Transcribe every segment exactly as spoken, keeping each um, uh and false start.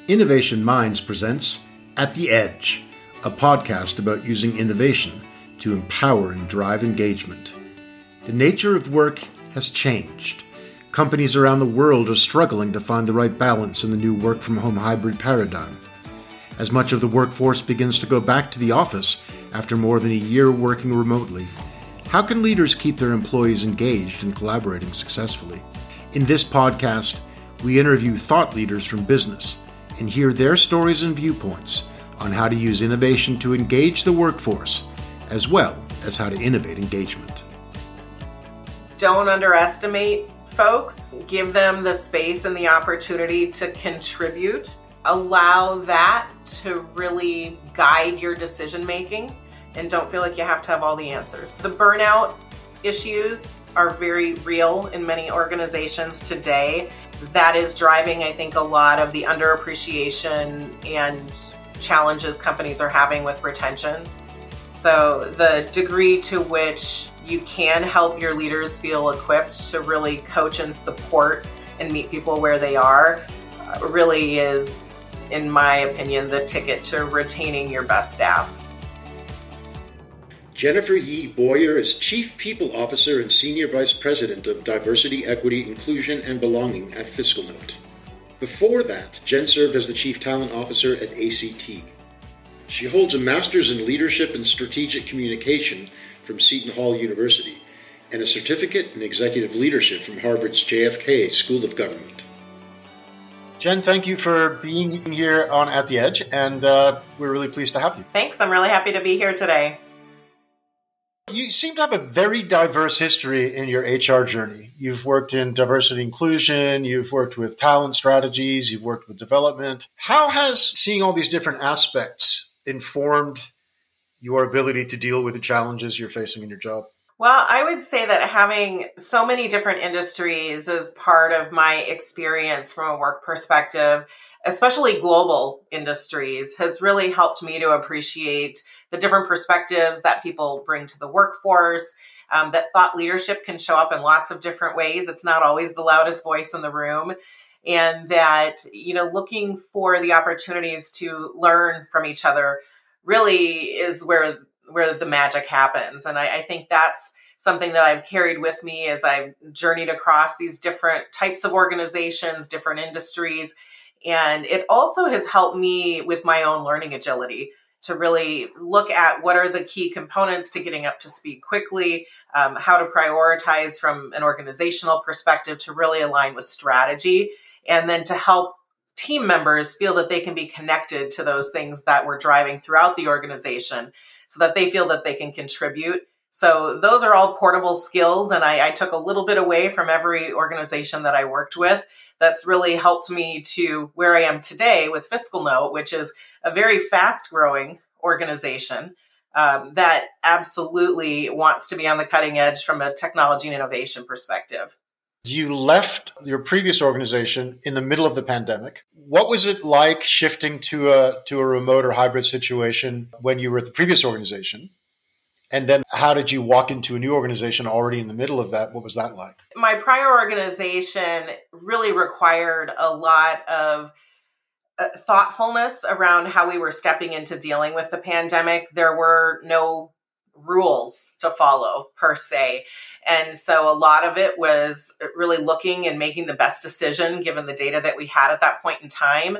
Innovation Minds presents At the Edge, a podcast about using innovation to empower and drive engagement. The nature of work has changed. Companies around the world are struggling to find the right balance in the new work-from-home hybrid paradigm. As much of the workforce begins to go back to the office after more than a year working remotely, how can leaders keep their employees engaged and collaborating successfully? In this podcast, we interview thought leaders from business and hear their stories and viewpoints on how to use innovation to engage the workforce, as well as how to innovate engagement. Don't underestimate folks. Give them the space and the opportunity to contribute. Allow that to really guide your decision making, and don't feel like you have to have all the answers. The burnout issues are very real in many organizations today. That is driving, I think, a lot of the underappreciation and challenges companies are having with retention. So the degree to which you can help your leaders feel equipped to really coach and support and meet people where they are uh, really is, in my opinion, the ticket to retaining your best staff. Jennifer Yee Boyer is Chief People Officer and Senior Vice President of Diversity, Equity, Inclusion, and Belonging at FiscalNote. Before that, Jen served as the Chief Talent Officer at A C T. She holds a Master's in Leadership and Strategic Communication from Seton Hall University and a Certificate in Executive Leadership from Harvard's J F K School of Government. Jen, thank you for being here on At the Edge, and uh, we're really pleased to have you. Thanks. I'm really happy to be here today. You seem to have a very diverse history in your H R journey. You've worked in diversity inclusion, you've worked with talent strategies, you've worked with development. How has seeing all these different aspects informed your ability to deal with the challenges you're facing in your job? Well, I would say that having so many different industries is part of my experience from a work perspective, especially global industries, has really helped me to appreciate the different perspectives that people bring to the workforce, um, that thought leadership can show up in lots of different ways. It's not always the loudest voice in the room. And that, you know, looking for the opportunities to learn from each other really is where where the magic happens. And I, I think that's something that I've carried with me as I've journeyed across these different types of organizations, different industries. And it also has helped me with my own learning agility to really look at what are the key components to getting up to speed quickly, um, how to prioritize from an organizational perspective to really align with strategy, and then to help team members feel that they can be connected to those things that we're driving throughout the organization so that they feel that they can contribute. So those are all portable skills, and I, I took a little bit away from every organization that I worked with. That's really helped me to where I am today with FiscalNote, which is a very fast-growing organization um, that absolutely wants to be on the cutting edge from a technology and innovation perspective. You left your previous organization in the middle of the pandemic. What was it like shifting to a to a remote or hybrid situation when you were at the previous organization? And then how did you walk into a new organization already in the middle of that? What was that like? My prior organization really required a lot of uh, thoughtfulness around how we were stepping into dealing with the pandemic. There were no rules to follow per se. And so a lot of it was really looking and making the best decision given the data that we had at that point in time.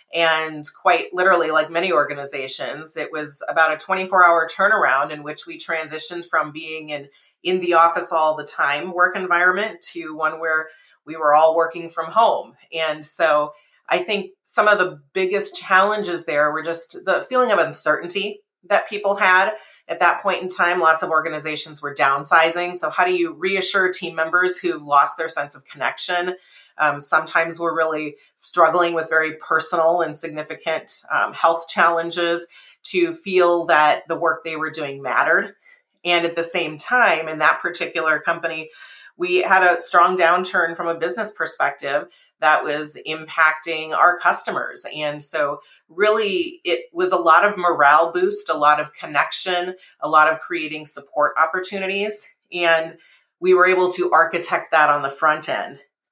And quite literally, like many organizations, it was about a twenty-four hour turnaround in which we transitioned from being in, in the office all the time work environment to one where we were all working from home. And so I think some of the biggest challenges there were just the feeling of uncertainty that people had at that point in time. Lots of organizations were downsizing. So how do you reassure team members who've lost their sense of connection? Um, sometimes we're really struggling with very personal and significant um, health challenges to feel that the work they were doing mattered. And at the same time, in that particular company, we had a strong downturn from a business perspective that was impacting our customers. And so really, it was a lot of morale boost, a lot of connection, a lot of creating support opportunities. And we were able to architect that on the front end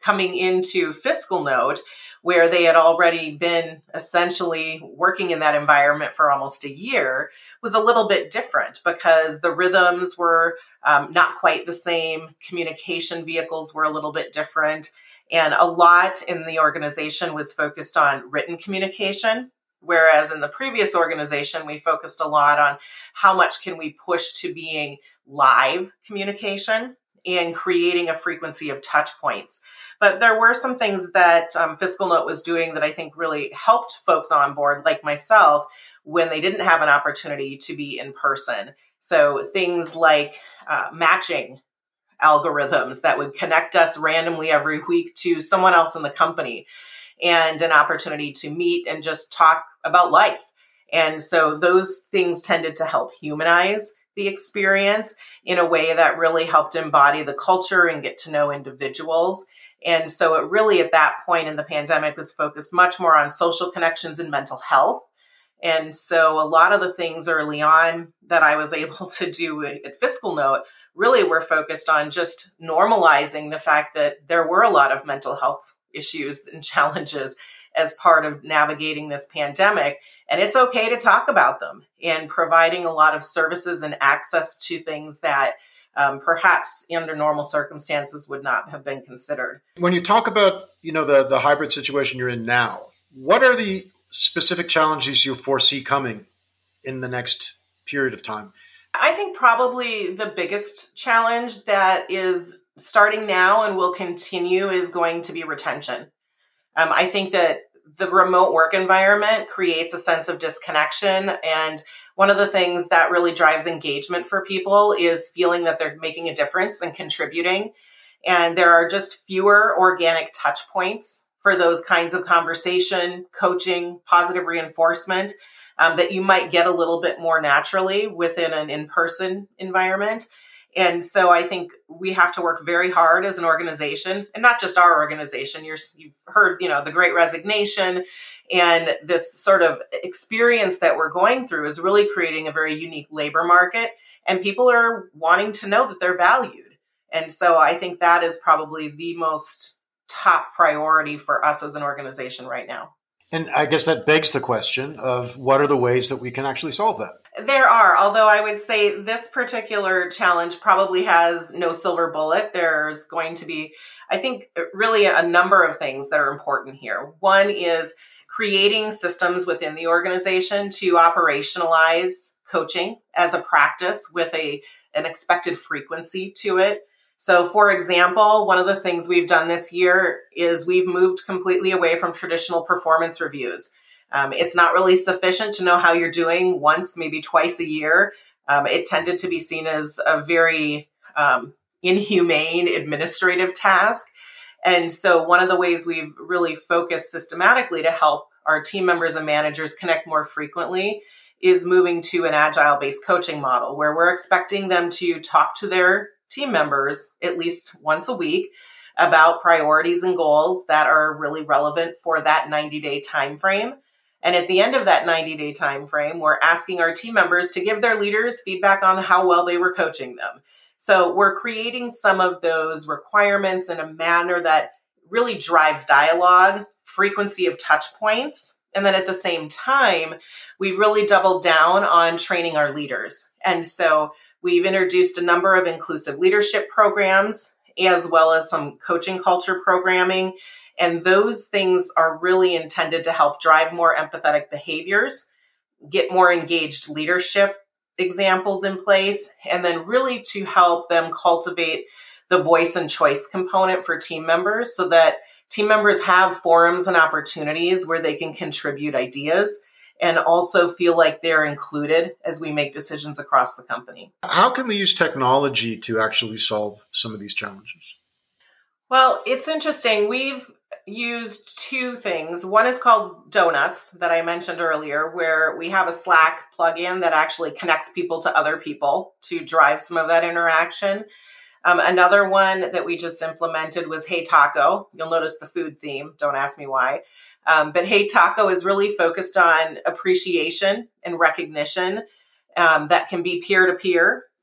coming into FiscalNote, where they had already been essentially working in that environment for almost a year, was a little bit different because the rhythms were um, not quite the same. Communication vehicles were a little bit different. And a lot in the organization was focused on written communication, whereas in the previous organization, we focused a lot on how much can we push to being live communication and creating a frequency of touch points. But there were some things that um, FiscalNote was doing that I think really helped folks on board, like myself, when they didn't have an opportunity to be in person. So things like uh, matching algorithms that would connect us randomly every week to someone else in the company, and an opportunity to meet and just talk about life. And so those things tended to help humanize the experience in a way that really helped embody the culture and get to know individuals. And so it really, at that point in the pandemic, was focused much more on social connections and mental health. And so a lot of the things early on that I was able to do at FiscalNote really were focused on just normalizing the fact that there were a lot of mental health issues and challenges as part of navigating this pandemic. And it's okay to talk about them, and providing a lot of services and access to things that um, perhaps under normal circumstances would not have been considered. When you talk about, you know, the, the hybrid situation you're in now, what are the specific challenges you foresee coming in the next period of time? I think probably the biggest challenge that is starting now and will continue is going to be retention. Um, I think that the remote work environment creates a sense of disconnection. And one of the things that really drives engagement for people is feeling that they're making a difference and contributing. And there are just fewer organic touch points for those kinds of conversation, coaching, positive reinforcement um, that you might get a little bit more naturally within an in-person environment. And so I think we have to work very hard as an organization, and not just our organization. You're, you've heard, you know, the Great Resignation, and this sort of experience that we're going through is really creating a very unique labor market, and people are wanting to know that they're valued. And so I think that is probably the most top priority for us as an organization right now. And I guess that begs the question of what are the ways that we can actually solve that? There are, although I would say this particular challenge probably has no silver bullet. There's going to be, I think, really a number of things that are important here. One is creating systems within the organization to operationalize coaching as a practice with a an expected frequency to it. So, for example, one of the things we've done this year is we've moved completely away from traditional performance reviews. Um, it's not really sufficient to know how you're doing once, maybe twice a year. Um, it tended to be seen as a very um, inhumane administrative task. And so one of the ways we've really focused systematically to help our team members and managers connect more frequently is moving to an agile-based coaching model where we're expecting them to talk to their team members at least once a week about priorities and goals that are really relevant for that ninety-day time frame. And at the end of that ninety-day time frame, we're asking our team members to give their leaders feedback on how well they were coaching them. So we're creating some of those requirements in a manner that really drives dialogue, frequency of touch points. And then at the same time, we've really doubled down on training our leaders. And so we've introduced a number of inclusive leadership programs, as well as some coaching culture programming. And those things are really intended to help drive more empathetic behaviors, get more engaged leadership examples in place, and then really to help them cultivate the voice and choice component for team members so that team members have forums and opportunities where they can contribute ideas and also feel like they're included as we make decisions across the company. How can we use technology to actually solve some of these challenges? Well, it's interesting. We've used two things. One is called Donuts that I mentioned earlier, where we have a Slack plugin that actually connects people to other people to drive some of that interaction. Um, another one that we just implemented was Hey Taco. You'll notice the food theme. Don't ask me why. Um, but Hey Taco is really focused on appreciation and recognition um, that can be peer-to-peer.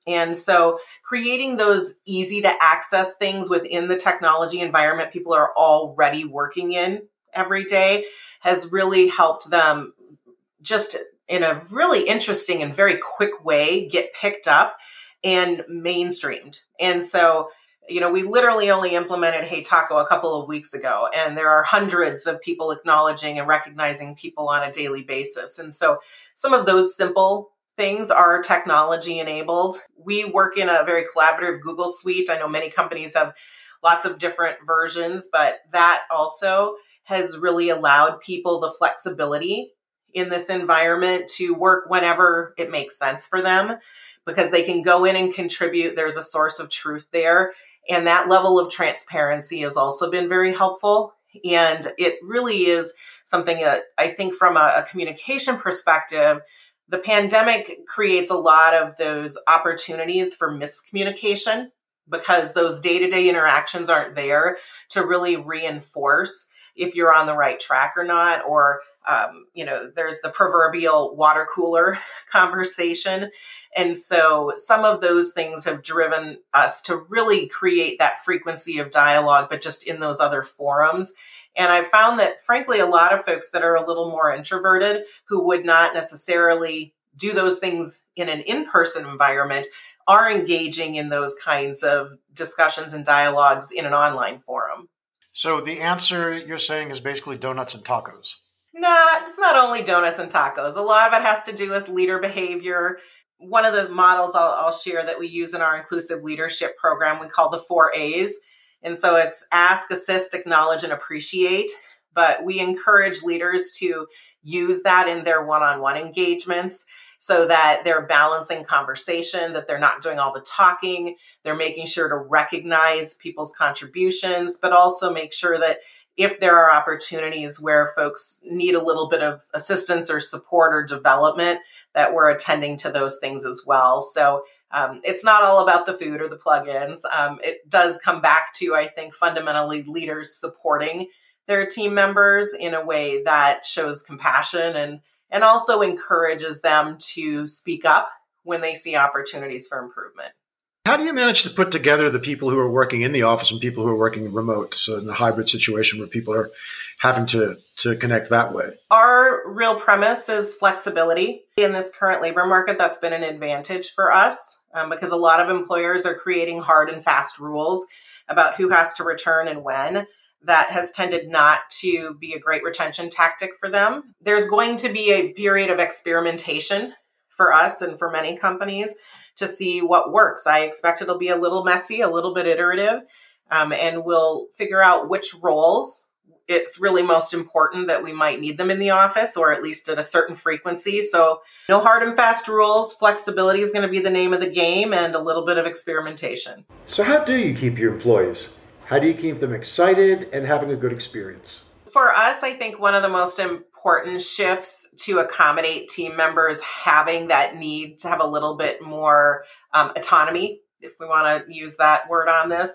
And so creating those easy to access things within the technology environment people are already working in every day has really helped them just in a really interesting and very quick way get picked up and mainstreamed. And so, you know, we literally only implemented Hey Taco a couple of weeks ago, and there are hundreds of people acknowledging and recognizing people on a daily basis. And so some of those simple things are technology enabled. We work in a very collaborative Google Suite. I know many companies have lots of different versions, but that also has really allowed people the flexibility in this environment to work whenever it makes sense for them, because they can go in and contribute. There's a source of truth there. And that level of transparency has also been very helpful. And it really is something that I think from a, a communication perspective, the pandemic creates a lot of those opportunities for miscommunication because those day-to-day interactions aren't there to really reinforce if you're on the right track or not, or Um, you know, there's the proverbial water cooler conversation. And so some of those things have driven us to really create that frequency of dialogue, but just in those other forums. And I've found that, frankly, a lot of folks that are a little more introverted who would not necessarily do those things in an in-person environment are engaging in those kinds of discussions and dialogues in an online forum. So the answer you're saying is basically donuts and tacos. No, it's not only donuts and tacos. A lot of it has to do with leader behavior. One of the models I'll, I'll share that we use in our inclusive leadership program, we call the four A's. And so it's ask, assist, acknowledge, and appreciate. But we encourage leaders to use that in their one-on-one engagements so that they're balancing conversation, that they're not doing all the talking. They're making sure to recognize people's contributions, but also make sure that if there are opportunities where folks need a little bit of assistance or support or development, that we're attending to those things as well. So um, it's not all about the food or the plugins. Um, it does come back to, I think, fundamentally leaders supporting their team members in a way that shows compassion and, and also encourages them to speak up when they see opportunities for improvement. How do you manage to put together the people who are working in the office and people who are working remote, so in the hybrid situation where people are having to, to connect that way? Our real premise is flexibility. In this current labor market, that's been an advantage for us um, because a lot of employers are creating hard and fast rules about who has to return and when. That has tended not to be a great retention tactic for them. There's going to be a period of experimentation for us and for many companies to see what works. I expect it'll be a little messy, a little bit iterative, um, and we'll figure out which roles it's really most important that we might need them in the office, or at least at a certain frequency. So no hard and fast rules. Flexibility is going to be the name of the game, and a little bit of experimentation. So how do you keep your employees? How do you keep them excited and having a good experience? For us, I think one of the most important shifts to accommodate team members having that need to have a little bit more um, autonomy, if we want to use that word on this,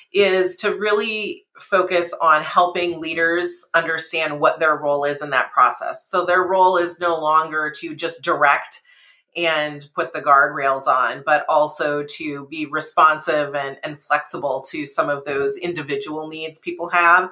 is to really focus on helping leaders understand what their role is in that process. So their role is no longer to just direct and put the guardrails on, but also to be responsive and, and flexible to some of those individual needs people have.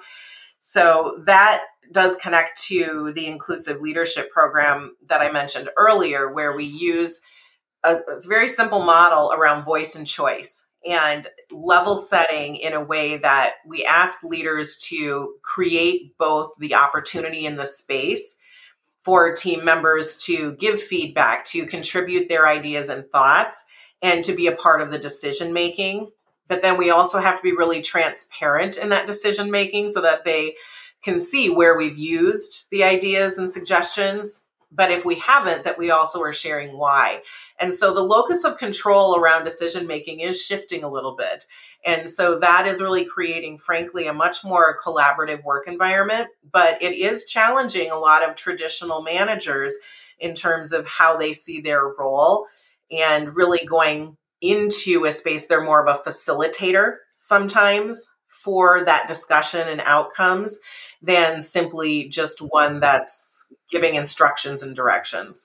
So that does connect to the inclusive leadership program that I mentioned earlier, where we use a, a very simple model around voice and choice and level setting in a way that we ask leaders to create both the opportunity in the space for team members to give feedback, to contribute their ideas and thoughts, and to be a part of the decision making. But then we also have to be really transparent in that decision making so that they can see where we've used the ideas and suggestions. But if we haven't, that we also are sharing why. And so the locus of control around decision making is shifting a little bit. And so that is really creating, frankly, a much more collaborative work environment. But it is challenging a lot of traditional managers in terms of how they see their role, and really going into a space they're more of a facilitator sometimes for that discussion and outcomes than simply just one that's giving instructions and directions.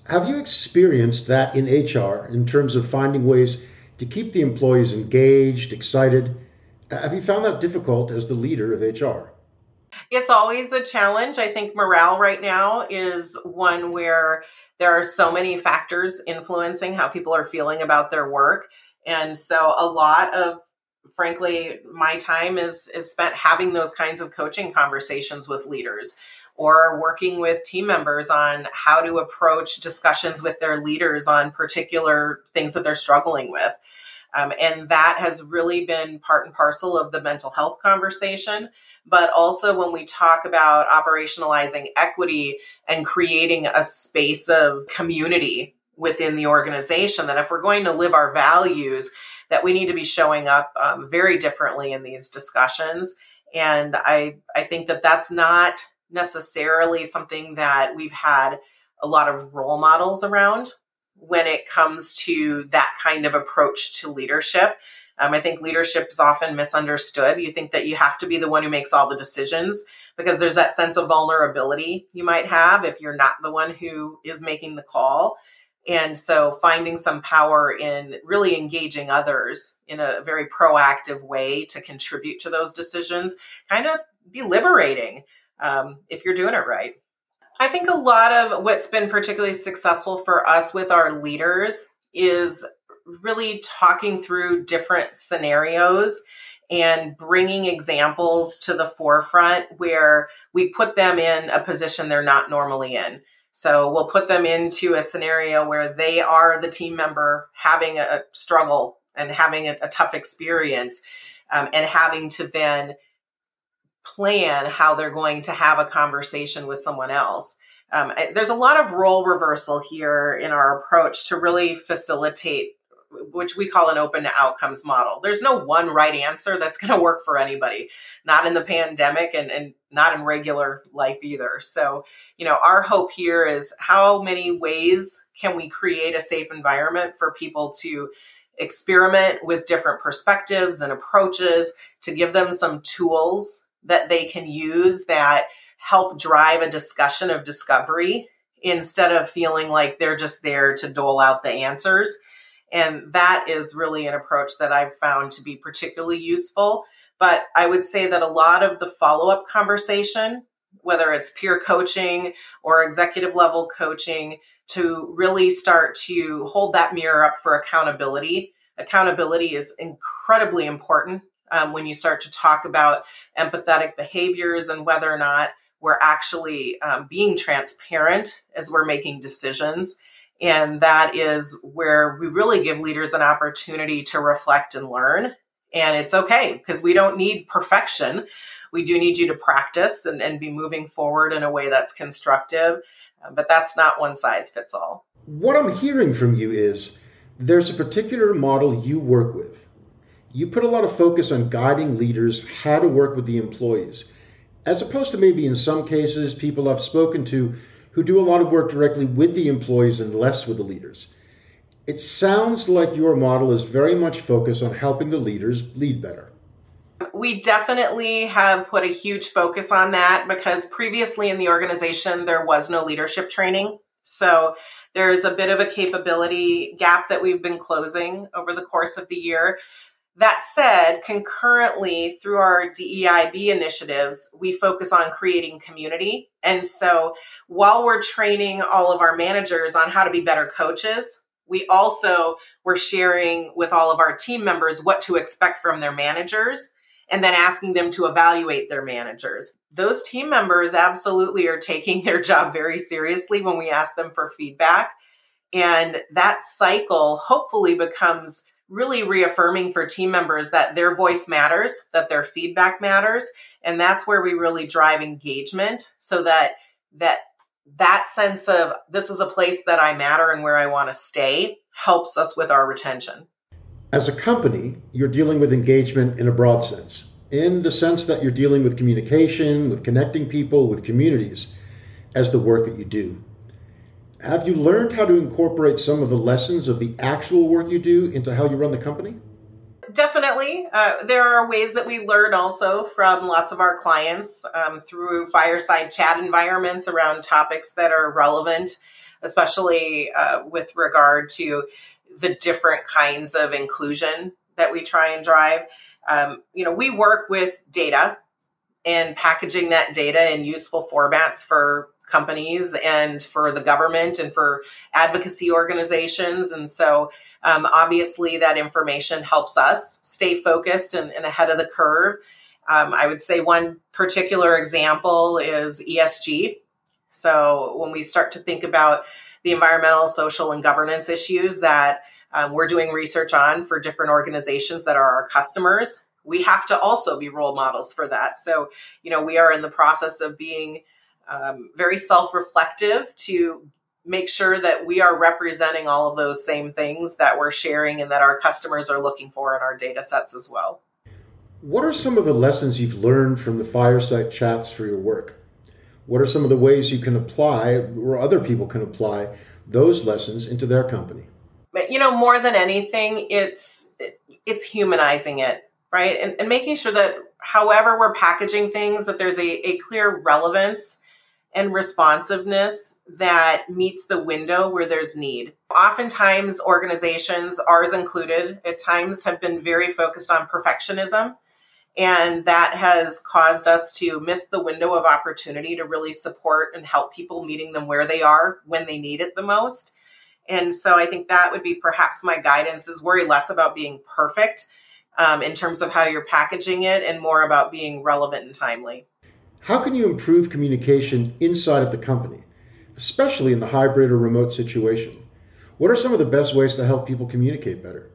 Have you experienced that in H R in terms of finding ways to keep the employees engaged, excited? Have you found that difficult as the leader of H R? It's always a challenge. I think morale right now is one where there are so many factors influencing how people are feeling about their work. And so a lot of, frankly, my time is is spent having those kinds of coaching conversations with leaders or working with team members on how to approach discussions with their leaders on particular things that they're struggling with. Um, and that has really been part and parcel of the mental health conversation. But also when we talk about operationalizing equity and creating a space of community within the organization, that if we're going to live our values, that we need to be showing up um, very differently in these discussions. And I, I think that that's not necessarily something that we've had a lot of role models around when it comes to that kind of approach to leadership. Um, I think leadership is often misunderstood. You think that you have to be the one who makes all the decisions because there's that sense of vulnerability you might have if you're not the one who is making the call. And so finding some power in really engaging others in a very proactive way to contribute to those decisions kind of be liberating um, if you're doing it right. I think a lot of what's been particularly successful for us with our leaders is really talking through different scenarios and bringing examples to the forefront where we put them in a position they're not normally in. So we'll put them into a scenario where they are the team member having a struggle and having a, a tough experience um, and having to then plan how they're going to have a conversation with someone else. Um, I, there's a lot of role reversal here in our approach to really facilitate, which we call an open outcomes model. There's no one right answer that's going to work for anybody, not in the pandemic and, and not in regular life either. So, you know, our hope here is how many ways can we create a safe environment for people to experiment with different perspectives and approaches, to give them some tools that they can use that help drive a discussion of discovery instead of feeling like they're just there to dole out the answers. And that is really an approach that I've found to be particularly useful. But I would say that a lot of the follow-up conversation, whether it's peer coaching or executive level coaching, to really start to hold that mirror up for accountability. Accountability is incredibly important um, when you start to talk about empathetic behaviors and whether or not we're actually um, being transparent as we're making decisions. And that is where we really give leaders an opportunity to reflect and learn. And it's okay because we don't need perfection. We do need you to practice and, and be moving forward in a way that's constructive. But that's not one size fits all. What I'm hearing from you is there's a particular model you work with. You put a lot of focus on guiding leaders how to work with the employees, as opposed to maybe in some cases people I've spoken to who do a lot of work directly with the employees and less with the leaders. It sounds like your model is very much focused on helping the leaders lead better. We definitely have put a huge focus on that because previously in the organization, there was no leadership training. So there's a bit of a capability gap that we've been closing over the course of the year. That said, concurrently through our D E I B initiatives, we focus on creating community. And so while we're training all of our managers on how to be better coaches, we also were sharing with all of our team members what to expect from their managers and then asking them to evaluate their managers. Those team members absolutely are taking their job very seriously when we ask them for feedback. And that cycle hopefully becomes really reaffirming for team members that their voice matters, that their feedback matters. And that's where we really drive engagement so that that that sense of this is a place that I matter and where I want to stay helps us with our retention. As a company, you're dealing with engagement in a broad sense, in the sense that you're dealing with communication, with connecting people, with communities as the work that you do. Have you learned how to incorporate some of the lessons of the actual work you do into how you run the company? Definitely. Uh, there are ways that we learn also from lots of our clients um, through fireside chat environments around topics that are relevant especially uh, with regard to the different kinds of inclusion that we try and drive. Um, you know, we work with data and packaging that data in useful formats for companies and for the government and for advocacy organizations. And so um, obviously that information helps us stay focused and, and ahead of the curve. Um, I would say one particular example is E S G. So when we start to think about the environmental, social, and governance issues that um, we're doing research on for different organizations that are our customers, we have to also be role models for that. So, you know, we are in the process of being um, very self-reflective to make sure that we are representing all of those same things that we're sharing and that our customers are looking for in our data sets as well. What are some of the lessons you've learned from the fireside chats for your work? What are some of the ways you can apply, or other people can apply, those lessons into their company? But, you know, more than anything, it's it's humanizing it, right? And, and making sure that however we're packaging things, that there's a, a clear relevance and responsiveness that meets the window where there's need. Oftentimes, organizations, ours included, at times have been very focused on perfectionism. And that has caused us to miss the window of opportunity to really support and help people, meeting them where they are when they need it the most. And so I think that would be perhaps my guidance, is worry less about being perfect um, in terms of how you're packaging it and more about being relevant and timely. How can you improve communication inside of the company, especially in the hybrid or remote situation? What are some of the best ways to help people communicate better?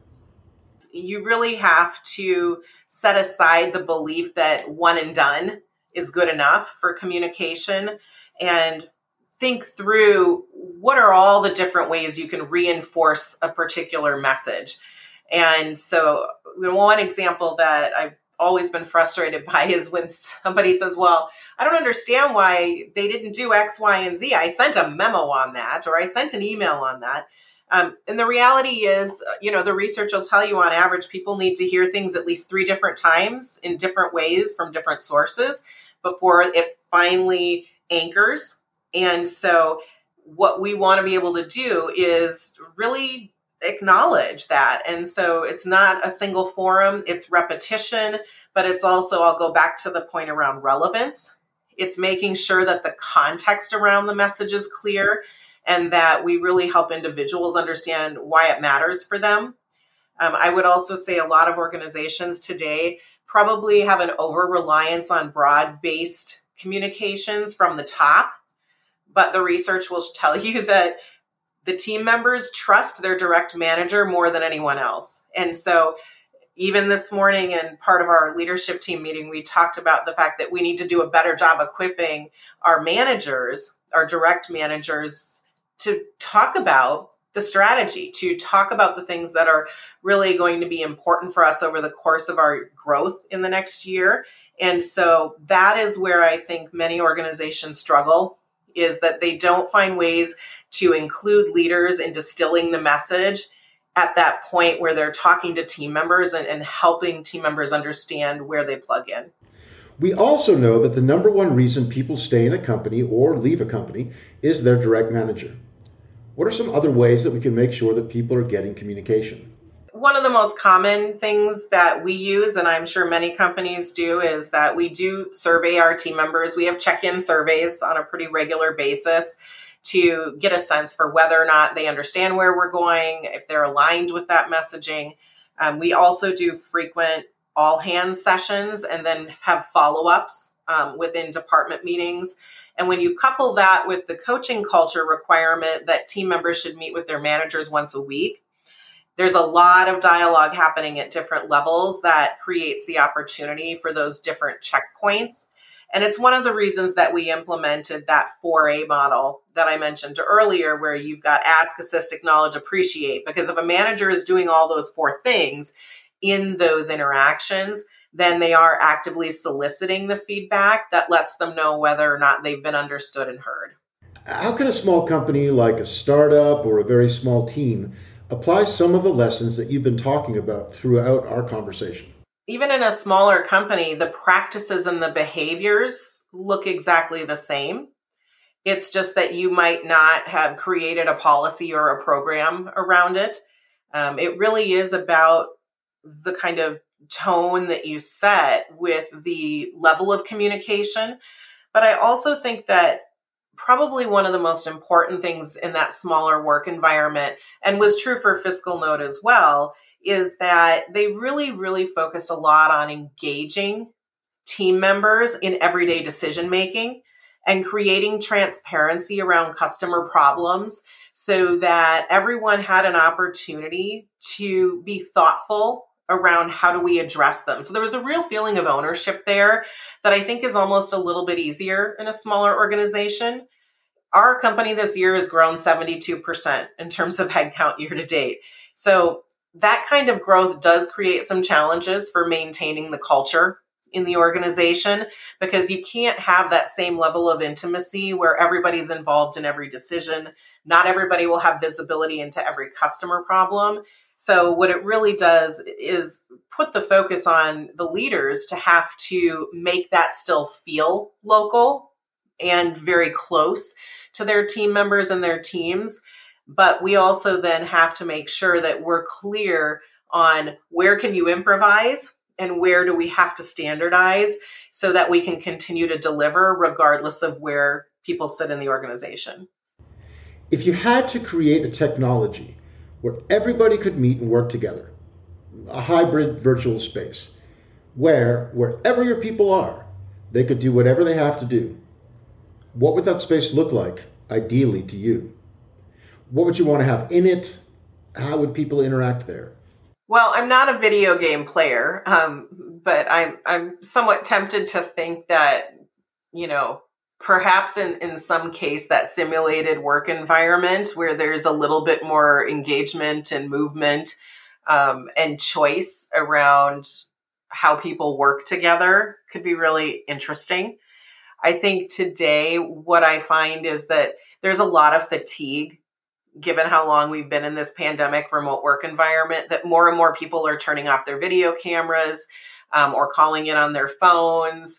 You really have to set aside the belief that one and done is good enough for communication, and think through what are all the different ways you can reinforce a particular message. And so one example that I've always been frustrated by is when somebody says, well, I don't understand why they didn't do X, Y, and Z. I sent a memo on that, or I sent an email on that. Um, and the reality is, you know, the research will tell you on average, people need to hear things at least three different times in different ways from different sources before it finally anchors. And so what we want to be able to do is really acknowledge that. And so it's not a single forum, it's repetition, but it's also, I'll go back to the point around relevance. It's making sure that the context around the message is clear, and that we really help individuals understand why it matters for them. Um, I would also say a lot of organizations today probably have an over-reliance on broad-based communications from the top, but the research will tell you that the team members trust their direct manager more than anyone else. And so even this morning in part of our leadership team meeting, we talked about the fact that we need to do a better job equipping our managers, our direct managers, to talk about the strategy, to talk about the things that are really going to be important for us over the course of our growth in the next year. And so that is where I think many organizations struggle, is that they don't find ways to include leaders in distilling the message at that point where they're talking to team members and, and helping team members understand where they plug in. We also know that the number one reason people stay in a company or leave a company is their direct manager. What are some other ways that we can make sure that people are getting communication? One of the most common things that we use, and I'm sure many companies do, is that we do survey our team members. We have check-in surveys on a pretty regular basis to get a sense for whether or not they understand where we're going, if they're aligned with that messaging. Um, we also do frequent all-hands sessions and then have follow-ups um, within department meetings. And when you couple that with the coaching culture requirement that team members should meet with their managers once a week, there's a lot of dialogue happening at different levels that creates the opportunity for those different checkpoints. And it's one of the reasons that we implemented that four A model that I mentioned earlier, where you've got ask, assist, acknowledge, appreciate. Because if a manager is doing all those four things in those interactions, then they are actively soliciting the feedback that lets them know whether or not they've been understood and heard. How can a small company like a startup or a very small team apply some of the lessons that you've been talking about throughout our conversation? Even in a smaller company, the practices and the behaviors look exactly the same. It's just that you might not have created a policy or a program around it. Um, it really is about the kind of tone that you set with the level of communication. But I also think that probably one of the most important things in that smaller work environment, and was true for FiscalNote as well, is that they really, really focused a lot on engaging team members in everyday decision making and creating transparency around customer problems so that everyone had an opportunity to be thoughtful around how do we address them. So there was a real feeling of ownership there that I think is almost a little bit easier in a smaller organization. Our company this year has grown seventy-two percent in terms of headcount year to date. So that kind of growth does create some challenges for maintaining the culture in the organization, because you can't have that same level of intimacy where everybody's involved in every decision. Not everybody will have visibility into every customer problem. So what it really does is put the focus on the leaders to have to make that still feel local and very close to their team members and their teams. But we also then have to make sure that we're clear on where can you improvise and where do we have to standardize so that we can continue to deliver regardless of where people sit in the organization. If you had to create a technology where everybody could meet and work together, a hybrid virtual space, where wherever your people are, they could do whatever they have to do, what would that space look like, ideally, to you? What would you want to have in it? How would people interact there? Well, I'm not a video game player, um, but I'm I'm somewhat tempted to think that, you know, perhaps in, in some case that simulated work environment where there's a little bit more engagement and movement um, and choice around how people work together could be really interesting. I think today what I find is that there's a lot of fatigue given how long we've been in this pandemic remote work environment, that more and more people are turning off their video cameras um, or calling in on their phones.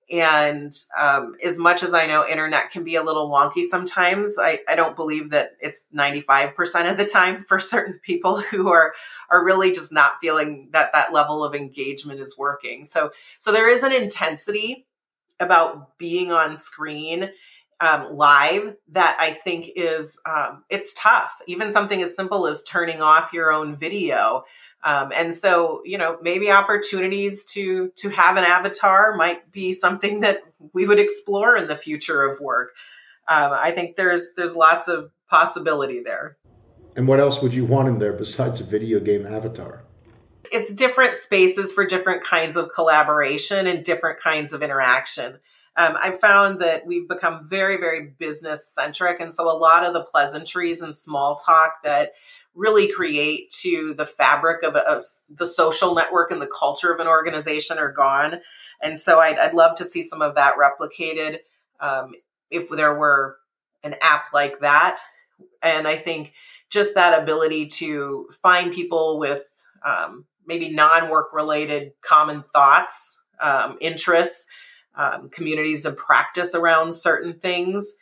And um, as much as I know internet can be a little wonky sometimes, I, I don't believe that it's ninety-five percent of the time for certain people who are are really just not feeling that that level of engagement is working. So, so there is an intensity about being on screen Um, live that I think is, um, it's tough. Even something as simple as turning off your own video. Um, and so, you know, maybe opportunities to, to have an avatar might be something that we would explore in the future of work. Um, I think there's, there's lots of possibility there. And what else would you want in there besides a video game avatar? It's different spaces for different kinds of collaboration and different kinds of interaction. Um, I've found that we've become very, very business centric. And so a lot of the pleasantries and small talk that really create to the fabric of, a, of the social network and the culture of an organization are gone. And so I'd, I'd love to see some of that replicated um, if there were an app like that. And I think just that ability to find people with um, maybe non-work related common thoughts, um, interests, Um, communities of practice around certain things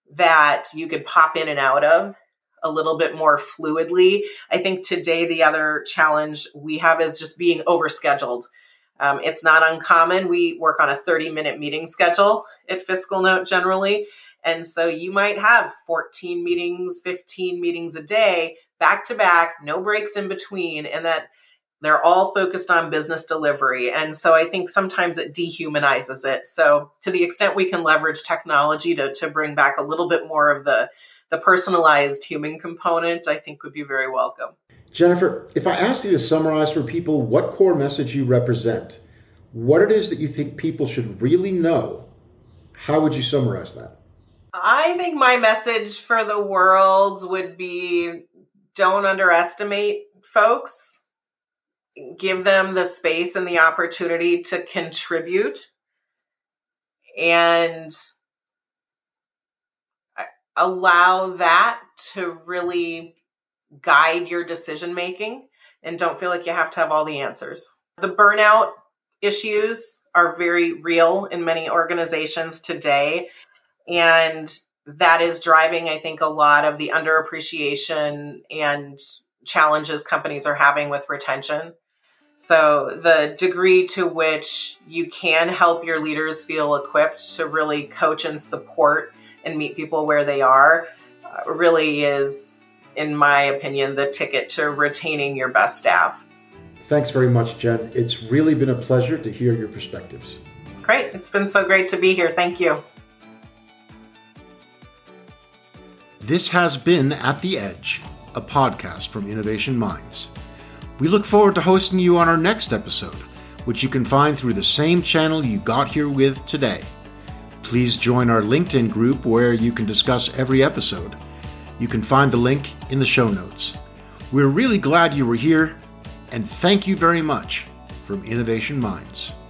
that you could pop in and out of a little bit more fluidly. I think today the other challenge we have is just being overscheduled. Um, it's not uncommon. We work on a thirty minute meeting schedule at FiscalNote generally. And so you might have fourteen meetings, fifteen meetings a day, back to back, no breaks in between. And that they're all focused on business delivery. And so I think sometimes it dehumanizes it. So to the extent we can leverage technology to, to bring back a little bit more of the, the personalized human component, I think would be very welcome. Jennifer, if I asked you to summarize for people what core message you represent, what it is that you think people should really know, how would you summarize that? I think my message for the world would be, don't underestimate folks. Give them the space and the opportunity to contribute, and allow that to really guide your decision making, and don't feel like you have to have all the answers. The burnout issues are very real in many organizations today, and that is driving, I think, a lot of the underappreciation and challenges companies are having with retention. So the degree to which you can help your leaders feel equipped to really coach and support and meet people where they are uh, really is, in my opinion, the ticket to retaining your best staff. Thanks very much, Jen. It's really been a pleasure to hear your perspectives. Great. It's been so great to be here. Thank you. This has been At the Edge, a podcast from Innovation Minds. We look forward to hosting you on our next episode, which you can find through the same channel you got here with today. Please join our LinkedIn group where you can discuss every episode. You can find the link in the show notes. We're really glad you were here, and thank you very much from Innovation Minds.